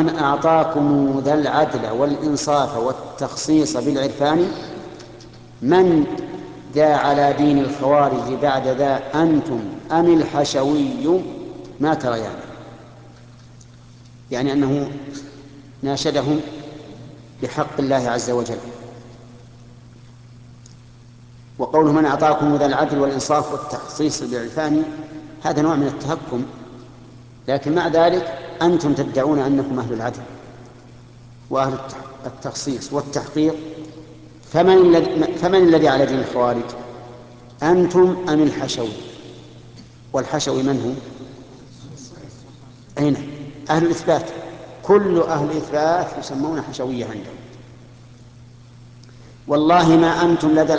من أعطاكم ذا العدل والإنصاف والتخصيص بالعرفان من ذا على دين الخوارج بعد ذا أنتم أم الحشوي ما تريان. يعني أنه ناشدهم بحق الله عز وجل. وقوله من أعطاكم ذا العدل والإنصاف والتخصيص بالعرفان هذا نوع من التهكم، لكن مع ذلك أنتم تدعون أنكم أهل العدل وأهل التخصيص والتحقيق، فمن الذي على دين الخوارج؟ أنتم أم الحشوي؟ والحشوي من هو؟ أين؟ أهل الإثبات. كل أهل الإثبات يسمون حشوية عندهم. والله ما أنتم لدى